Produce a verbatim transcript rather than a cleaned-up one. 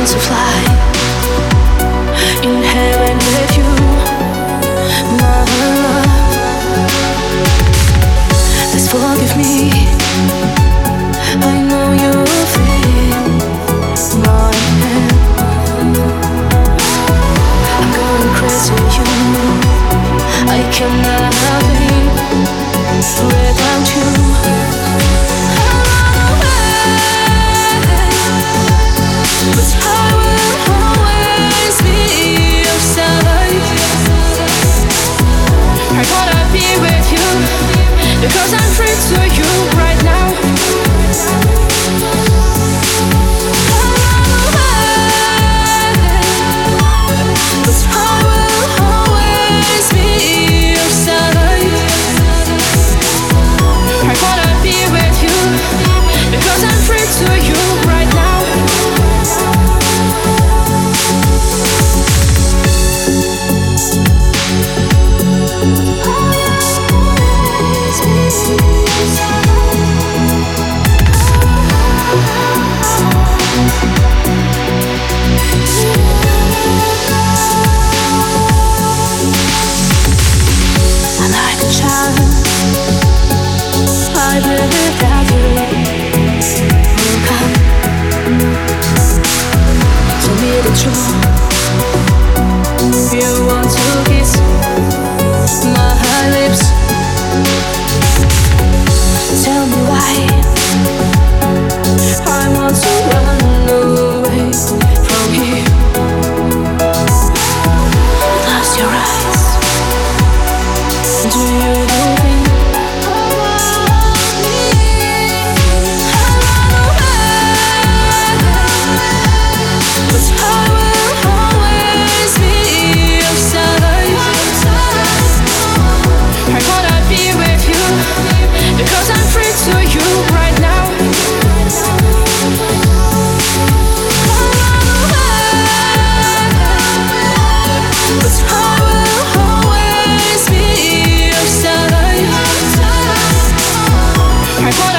to fly in heaven with you, my love. Please forgive me. I know you feel my hand. I'm going crazy, you. I cannot live without you. But I will always be your side. I wanna be with you because I'm free to you right now. But I will always be your side. I wanna be with you because I'm free to you right now. I'm like a child, I believe that you will come to me the truth. You want to kiss my lips. Tell me why I want to run away from here. Close your eyes. Do you think but I will always be your side. I wanna be with you because I'm free to you right now. But I will always be your side. I wanna